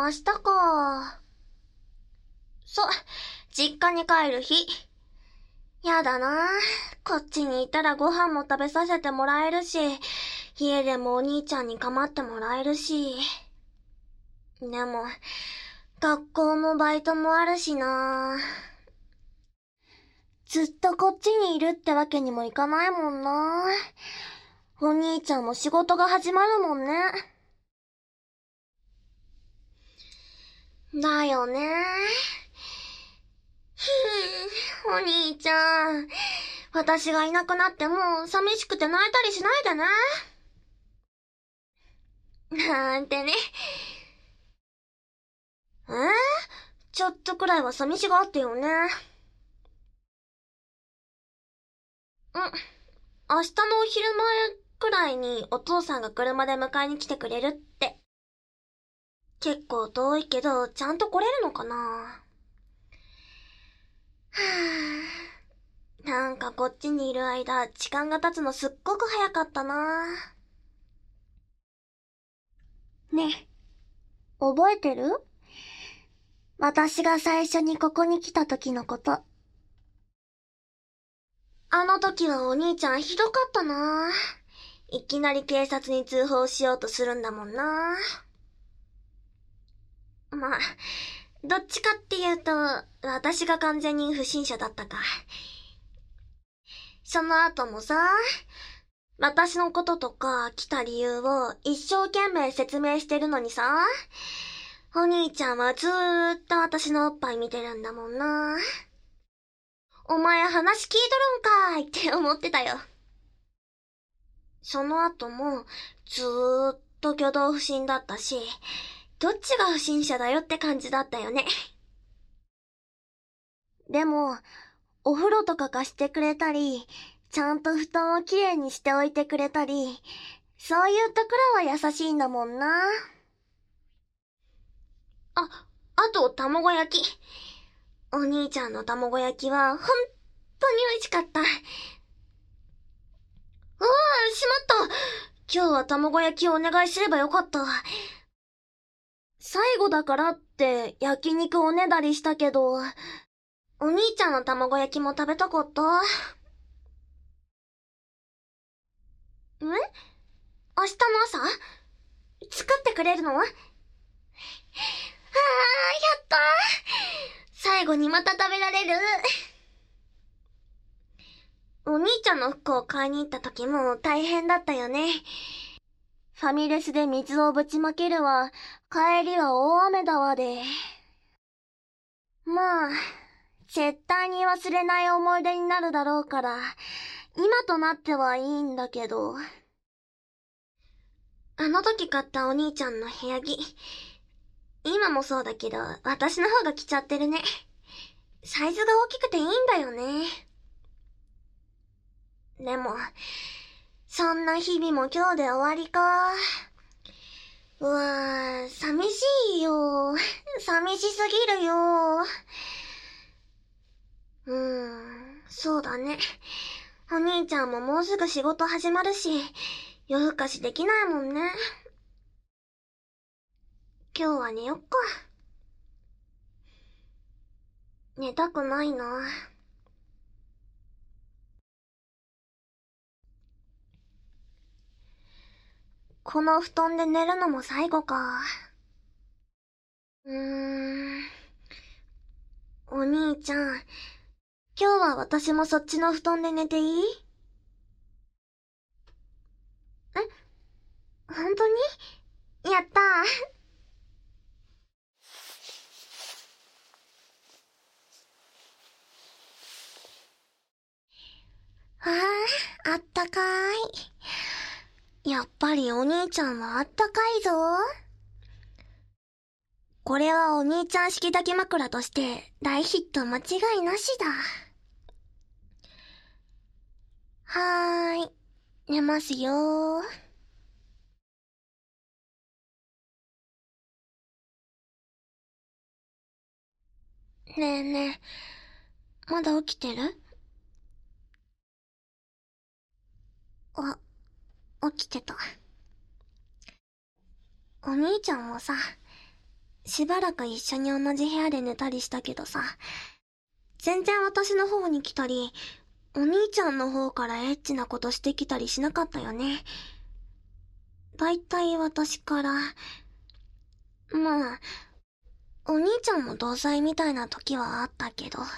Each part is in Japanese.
明日か。実家に帰る日。やだな。こっちにいたらご飯も食べさせてもらえるし、家でもお兄ちゃんに構ってもらえるし。でも、学校もバイトもあるしな。ずっとこっちにいるってわけにもいかないもんな。お兄ちゃんも仕事が始まるもんね。だよね。お兄ちゃん。私がいなくなっても寂しくて泣いたりしないでね。なんてね。えー、ちょっとくらいは寂しがってよね。明日のお昼前くらいにお父さんが車で迎えに来てくれるって。結構遠いけど、ちゃんと来れるのかな。はぁ。なんかこっちにいる間、時間が経つのすっごく早かったな。ね、覚えてる？私が最初にここに来た時のこと。あの時はお兄ちゃんひどかったな。いきなり警察に通報しようとするんだもんな。まあ、どっちかっていうと、私が完全に不審者だったか。その後もさ、私のこととか来た理由を一生懸命説明してるのにさ、お兄ちゃんはずーっと私のおっぱい見てるんだもんな。お前話聞いとるんかーいって思ってたよ。その後もずーっと挙動不審だったし、どっちが不審者だよって感じだったよね。でも、お風呂とか貸してくれたり、ちゃんと布団をきれいにしておいてくれたり、そういうところは優しいんだもんな。あと卵焼き。お兄ちゃんの卵焼きは本当に美味しかった。しまった。今日は卵焼きをお願いすればよかった。最後だからって焼肉おねだりしたけど、お兄ちゃんの卵焼きも食べたかった。明日の朝作ってくれるの？やったー。最後にまた食べられる。お兄ちゃんの服を買いに行った時も大変だったよね。ファミレスで水をぶちまけるわ、帰りは大雨だわで。まあ、絶対に忘れない思い出になるだろうから、今となってはいいんだけど。あの時買ったお兄ちゃんの部屋着。今もそうだけど、私の方が着ちゃってるね。サイズが大きくていいんだよね。でも、そんな日々も今日で終わりか。うわぁ、寂しいよ。寂しすぎるよ。そうだね。お兄ちゃんももうすぐ仕事始まるし、夜更かしできないもんね。今日は寝よっか。寝たくないな。この布団で寝るのも最後か。お兄ちゃん、今日は私もそっちの布団で寝ていい？え、本当に？やったー。あったかい。やっぱりお兄ちゃんはあったかいぞ。これはお兄ちゃん式抱き枕として大ヒット間違いなしだ。はーい。寝ますよー。ねえねえ、まだ起きてる？あ、起きてた。お兄ちゃんもさ、 しばらく一緒に同じ部屋で寝たりしたけどさ、全然私の方に来たり、お兄ちゃんの方からエッチなことしてきたりしなかったよね。だいたい私から、まあ、お兄ちゃんも同罪みたいな時はあったけど。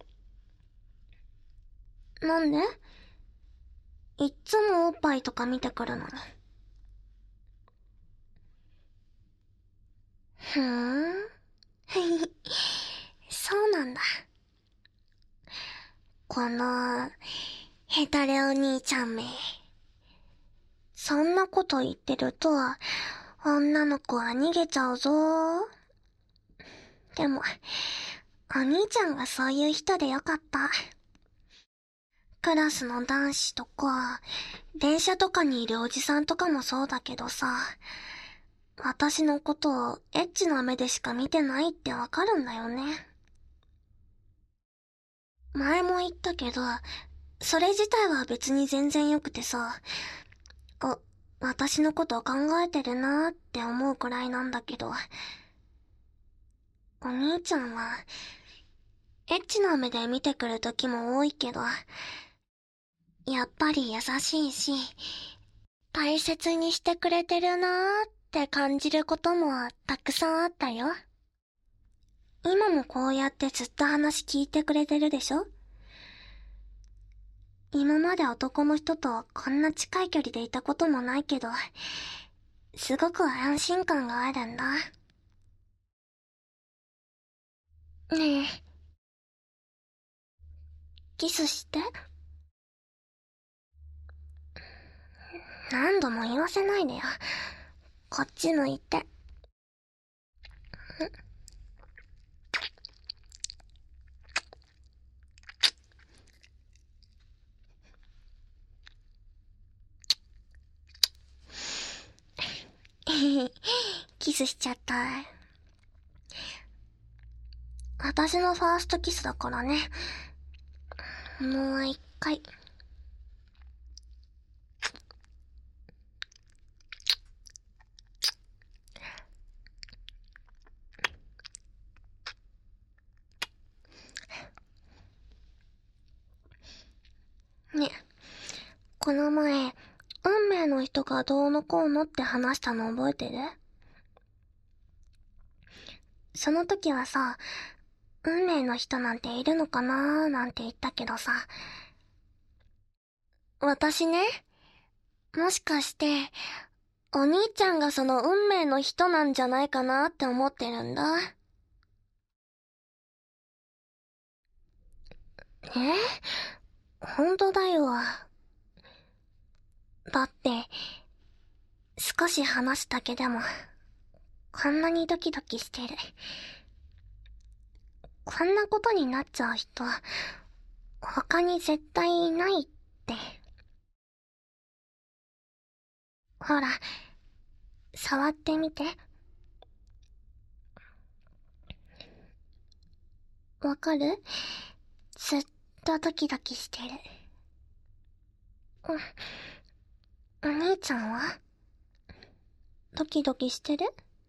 なんで？いっつもおっぱいとか見てくるのに。ふーん。そうなんだ。この、ヘタレお兄ちゃんめ。そんなこと言ってると、女の子は逃げちゃうぞ。でも、お兄ちゃんがそういう人でよかった。クラスの男子とか、電車とかにいるおじさんとかもそうだけどさ、私のことをエッチな目でしか見てないってわかるんだよね。前も言ったけど、それ自体は別に全然良くてさ、私のことを考えてるなーって思うくらいなんだけど、お兄ちゃんは、エッチな目で見てくる時も多いけど、やっぱり優しいし、大切にしてくれてるなーって感じることもたくさんあったよ。今もこうやってずっと話聞いてくれてるでしょ？今まで男の人とこんな近い距離でいたこともないけど、すごく安心感があるんだ。ねえ、キスして。何度も言わせないでよ。こっち向いて。キスしちゃった。私のファーストキスだからね。もう一回。ね、この前、運命の人がどうのこうのって話したの覚えてる？その時はさ、運命の人なんているのかなーなんて言ったけどさ、私ね、もしかして、お兄ちゃんがその運命の人なんじゃないかなって思ってるんだ。ほんとだよ。だって、少し話すだけでも、こんなにドキドキしてる。こんなことになっちゃう人、他に絶対いないって。ほら、触ってみて。わかる？ずっとドキドキしてる。お兄ちゃんは？ドキドキしてる？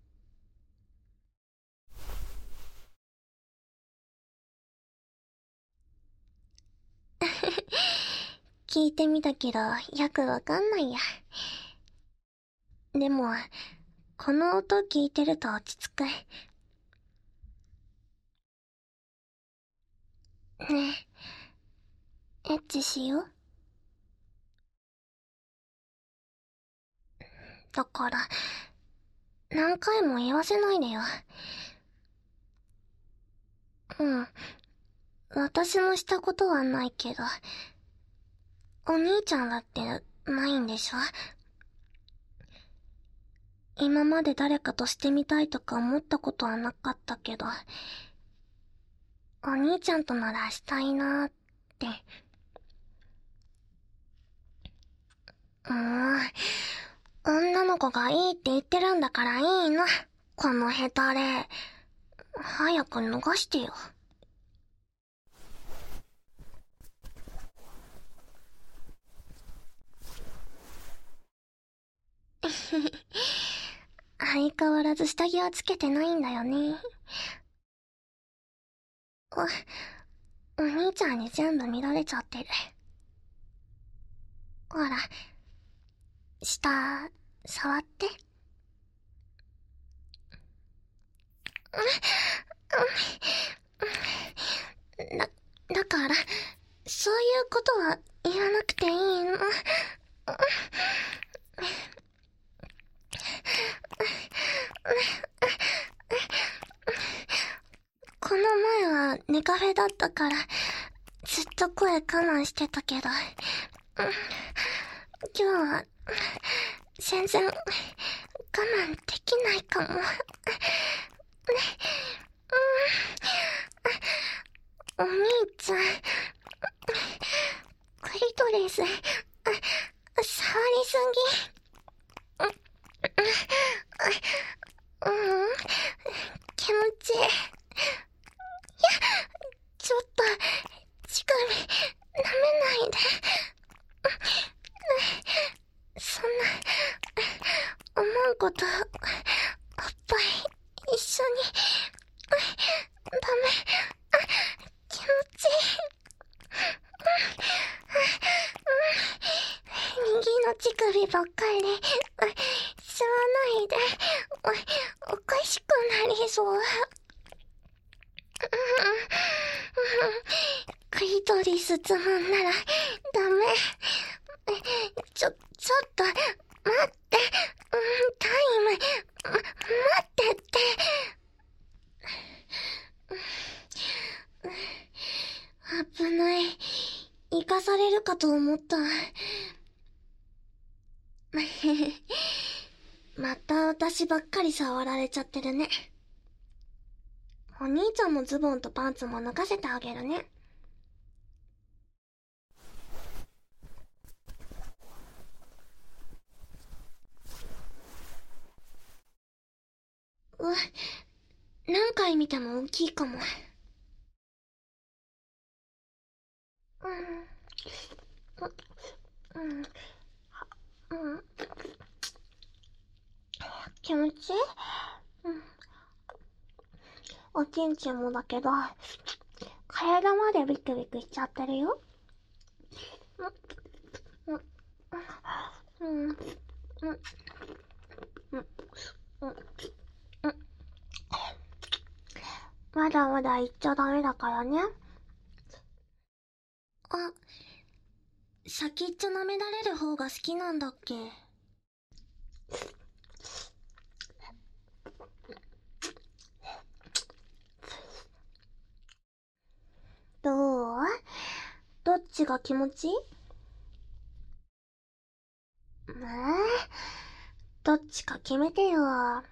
聞いてみたけど、よくわかんないや。でも、この音聞いてると落ち着く。ねえ、エッチしよう。だから、何回も言わせないでよ。うん。私もしたことはないけど、お兄ちゃんだってないんでしょ？今まで誰かとしてみたいとか思ったことはなかったけど、お兄ちゃんとならしたいなーって。女の子がいいって言ってるんだからいいの。このヘタレ。早く脱がしてよ。 相変わらず下着はつけてないんだよね。お兄ちゃんに全部見られちゃってる。ほら、下、触って。だから、そういうことは言わなくていいの。この前はネカフェだったから、ずっと声我慢してたけど、今日は、全然、我慢できないかも。お兄ちゃん、クリトリス、触りすぎ。気持ちいい。いや、ちょっと、乳首、舐めないで。そんな、思うこと、おっぱい、一緒に、ダメ、気持ちいい。右の乳首ばっかり、吸わないで、おかしくなりそう。クリトリスつまんなら、ダメ。ちょっと、待って、タイム、待ってって。危ない。生かされるかと思った。また私ばっかり触られちゃってるね。お兄ちゃんのズボンとパンツも脱がせてあげるね。何回見ても大きいかも。気持ちいい？おちんちんもだけど、体までビクビクしちゃってるよ。まだまだ言っちゃダメだからね。先っちょ舐められる方が好きなんだっけ？どう？どっちが気持ちいい？どっちか決めてよ。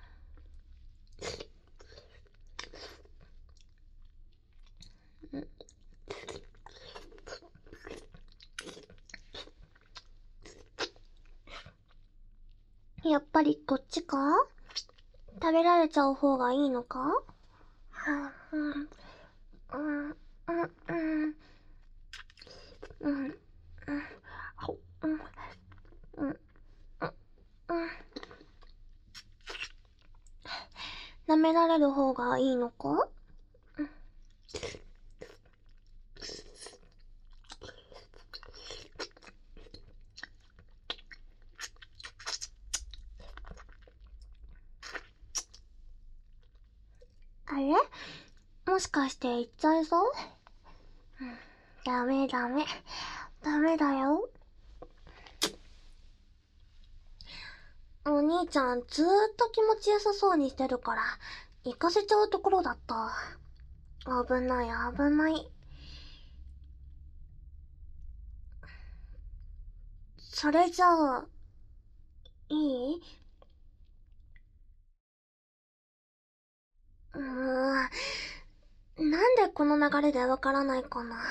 やっぱりこっちか？食べられちゃう方がいいのか？舐められる方がいいのか？あれ？もしかして言っちゃいそう？ダメだよ。お兄ちゃんずーっと気持ちよさそうにしてるから、行かせちゃうところだった。危ない。それじゃあ、いい？なんでこの流れでわからないかな。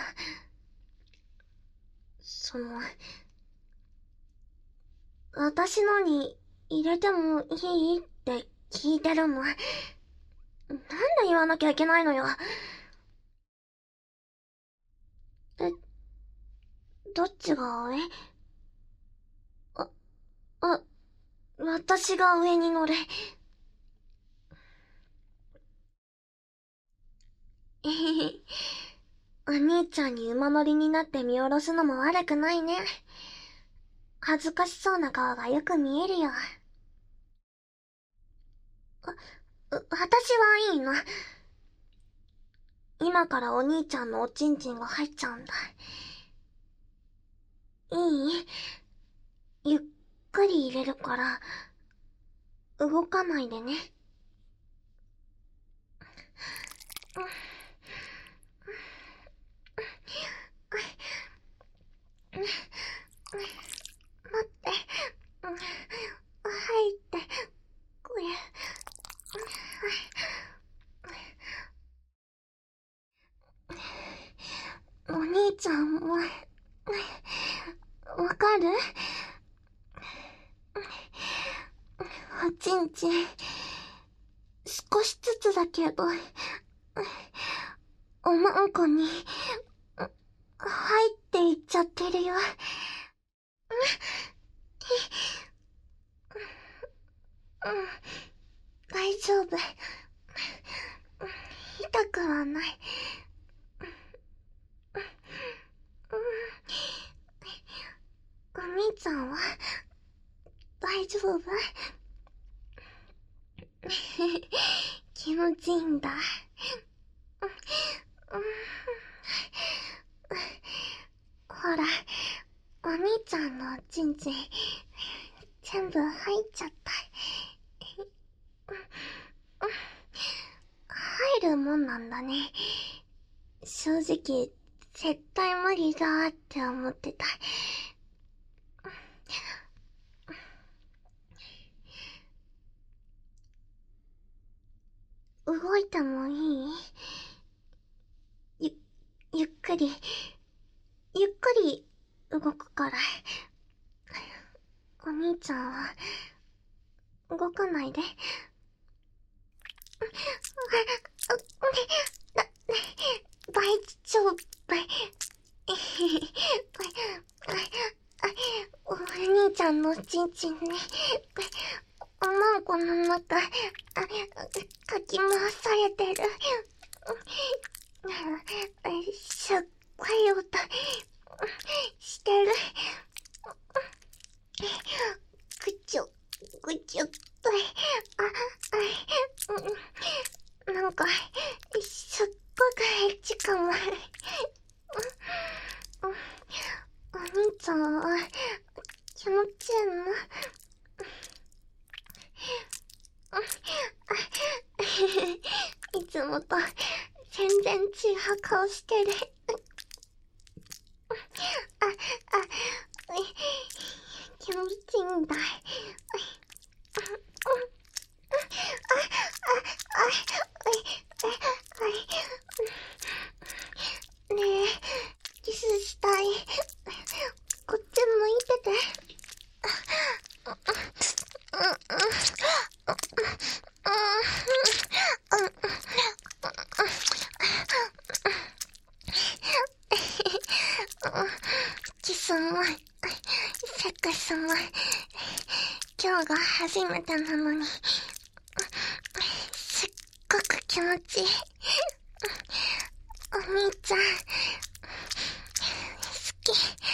私のに入れてもいいって聞いてるの。なんで言わなきゃいけないのよ。どっちが上？私が上に乗る。 お兄ちゃんに馬乗りになって見下ろすのも悪くないね。恥ずかしそうな顔がよく見えるよ。私はいいの。今からお兄ちゃんのおちんちんが入っちゃうんだ。いい？ゆっくり入れるから、動かないでね。待って。入って、これ。お兄ちゃんも、わかる？おちんちん、少しずつだけど、おまんこに、入っていっちゃってるよ。大丈夫。痛くはない。お兄ちゃんは、大丈夫？気持ちいいんだ。ほら、お兄ちゃんのおちんちん、全部入っちゃった。入るもんなんだね。正直、絶対無理だって思ってた。動いてもいい？ゆっくり動くから。お兄ちゃんは、動かないで。大丈夫。お兄ちゃんのちんちんね。おまんこの中、かき回されてる。すっごい音してる。ぐちょっと。なんか、すっごくエッチかも。お兄ちゃんは、気持ちいいの？いつもと全然違う顔してる。気持ちいいんだ。ねえ、キスしたい。こっち向いてて。キスも、セックスも、今日が初めてなのに、すっごく気持ちいい。お兄ちゃん、好き。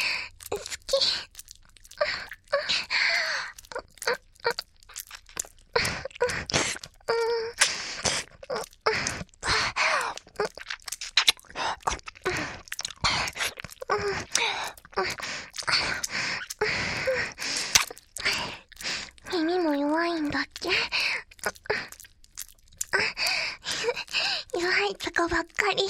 耳も弱いんだっけ？弱いとこばっかり。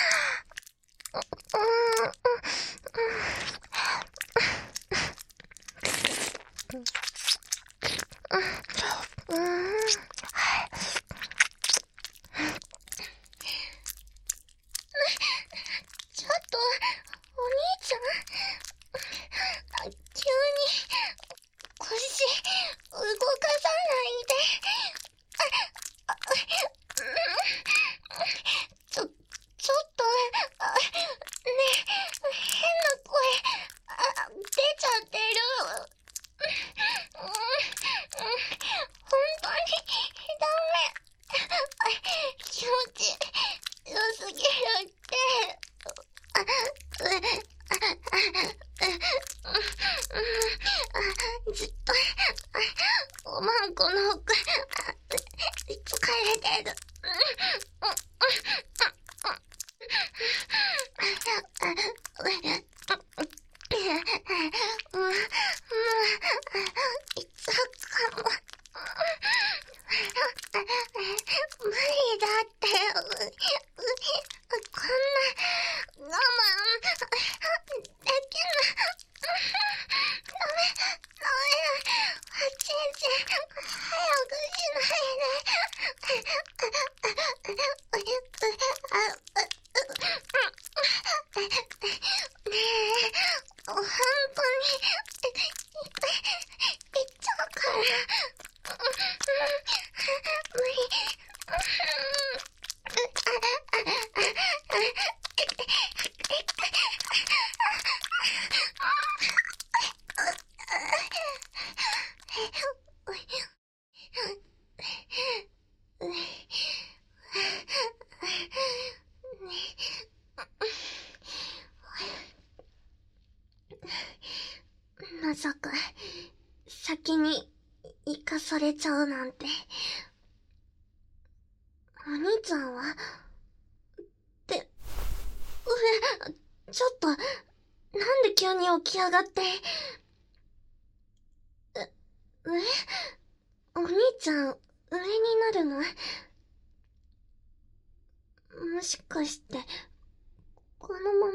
ちょっと、お兄ちゃん、急に腰動かさないで。ちょっんこの服、疲れてる。無理だって。こんな我慢できない。ダメ。ちんちん、早くしないで。ねえ、本当に、行っちゃうから。無理。まさか、先に行かされちゃうなんて。お兄ちゃんは、ちょっと、なんで急に起き上がって。お兄ちゃん、上になるの？もしかして、このまま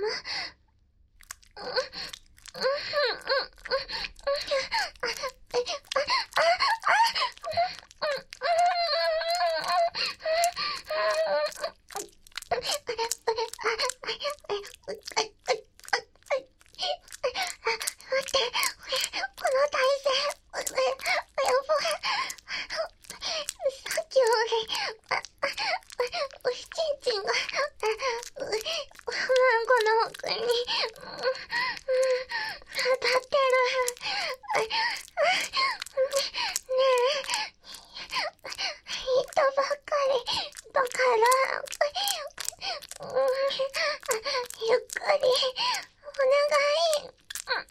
ゆっくり、お願い。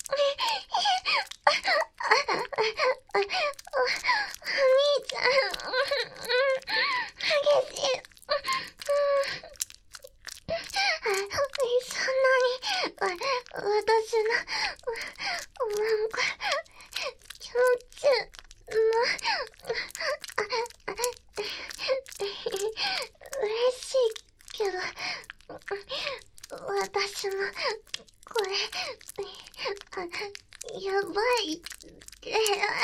お兄ちゃん、激しい。そんなに、私の、なんか、気持ち嬉しいけど、私も、これ、やばいって、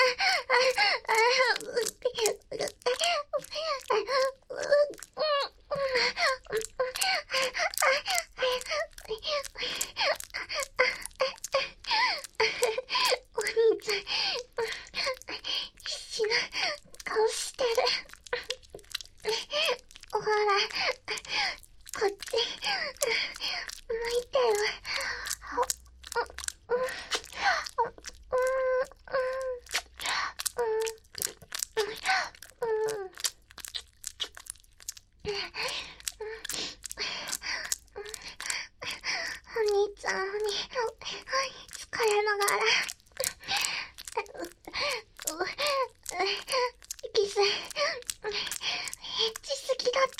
お兄ちゃん、必死な顔してる。ほら、こっち、向いてよ。お兄ちゃんに疲れながらキスエッチすぎだって。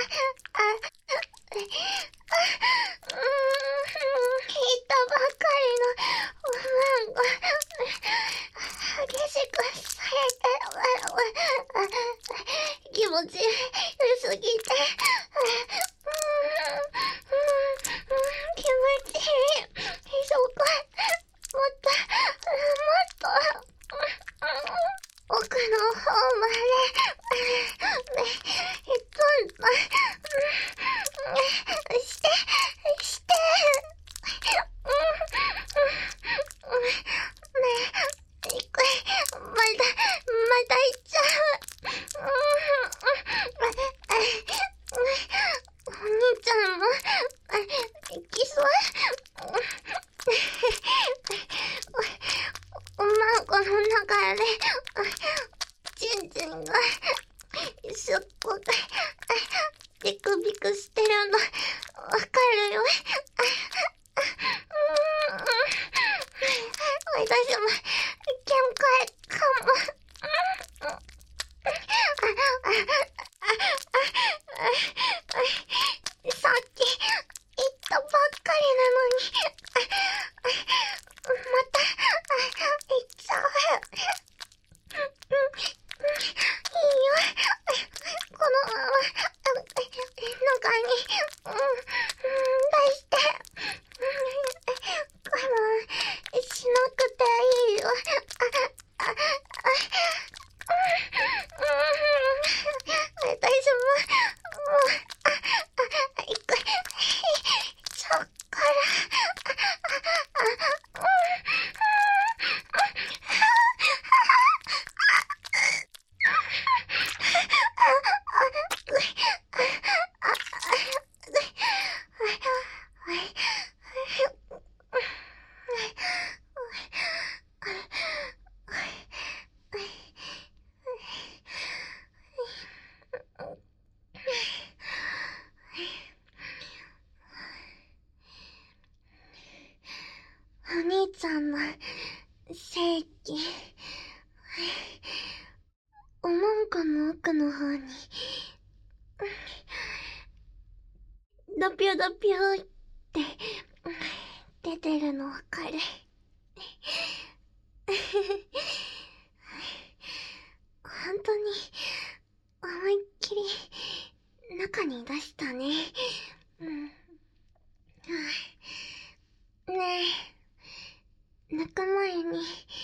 聞いたばかりのおまんご激しくされて気持ちよすぎて気持ちいい。そこもっと奥の方までしてまだ行っちゃう。お兄ちゃんも行きそう。おまんこの中でちんちんがすっごくビクビクしてるのわかるよ。私も限界かも。 この奥の方に、ドピョドピョって出てるのわかる？本当に思いっきり中に出したね。ねえ、抜く前に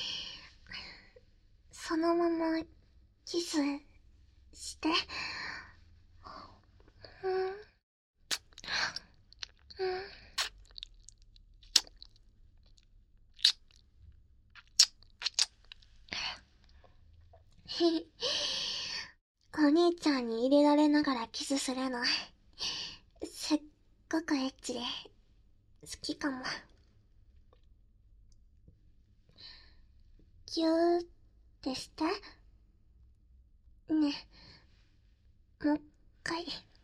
そのままキスして。お兄ちゃんに入れられながらキスするの、すっごくエッチで好きかも。ギューってして。ねえ、もう一回。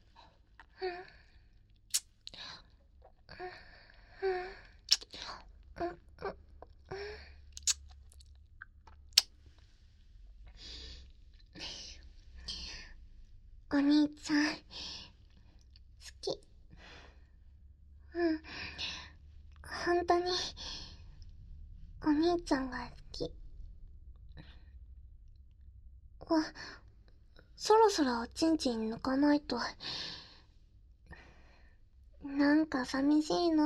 お兄ちゃん、好き。本当に、お兄ちゃんが好き。そろそろおちんちん抜かないと。なんか寂しいな。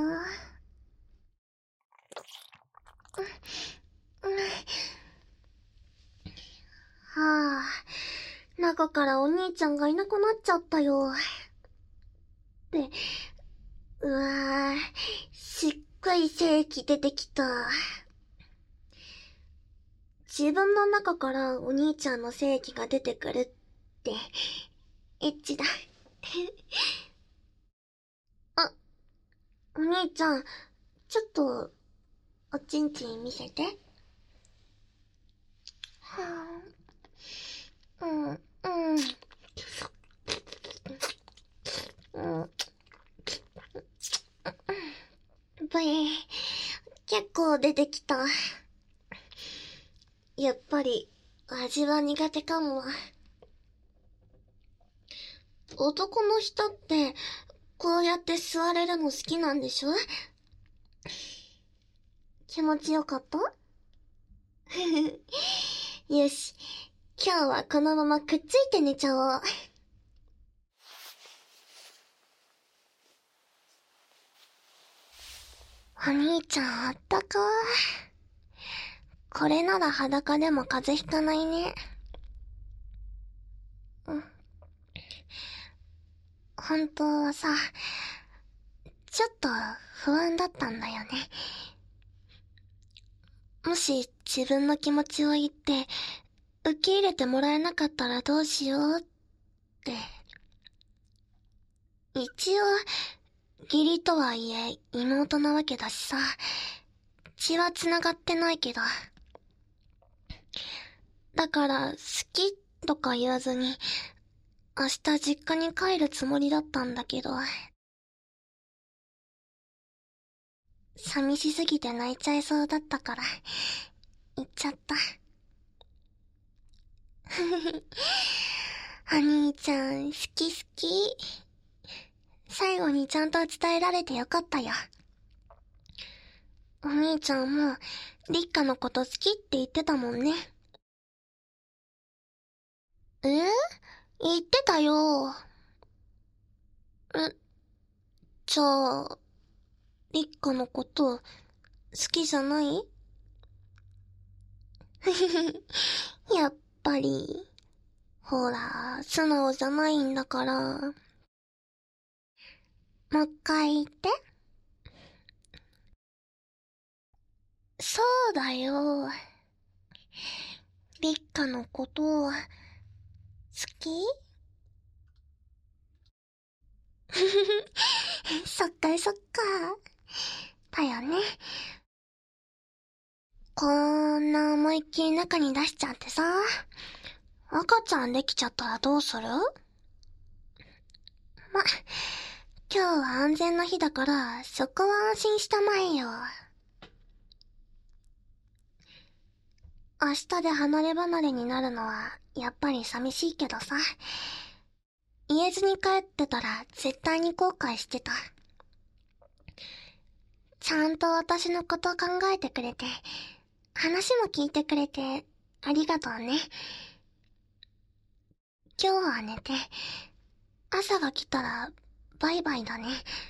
はあ、中からお兄ちゃんがいなくなっちゃったよ。で、うわぁ、すっごい精液出てきた。自分の中からお兄ちゃんの精液が出てくるって、エッチだ。あ、お兄ちゃん、ちょっと、おちんちん見せて。はぁ、結構出てきた。やっぱり、味は苦手かも。男の人って、こうやって座れるの好きなんでしょ？気持ちよかった？よし、今日はこのままくっついて寝ちゃおう。お兄ちゃんあったかー。これなら裸でも風邪ひかないね。本当はさ、ちょっと不安だったんだよね。もし自分の気持ちを言って受け入れてもらえなかったらどうしようって。一応義理とはいえ妹なわけだしさ、血は繋がってないけど。だから好きとか言わずに明日実家に帰るつもりだったんだけど、寂しすぎて泣いちゃいそうだったから行っちゃった。お兄ちゃん好き好き。最後にちゃんと伝えられてよかったよ。お兄ちゃんもリッカのこと好きって言ってたもんね。言ってたよ。じゃあリッカのこと好きじゃない？やっぱりほら素直じゃないんだから。もう一回言って。そうだよ。リッカのこと好き？そっかそっか。だよね。こんな思いっきり中に出しちゃってさ、赤ちゃんできちゃったらどうする？ま、今日は安全な日だからそこは安心したまえよ。明日で離れ離れになるのはやっぱり寂しいけどさ。言えずに帰ってたら絶対に後悔してた。ちゃんと私のこと考えてくれて、話も聞いてくれて、ありがとうね。今日は寝て、朝が来たら、バイバイだね。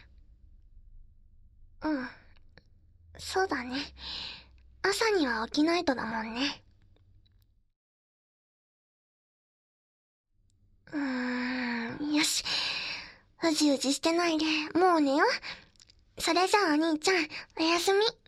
うん。そうだね。朝には起きないとだもんね。よし。うじうじしてないで、もう寝よう。それじゃあお兄ちゃん、おやすみ。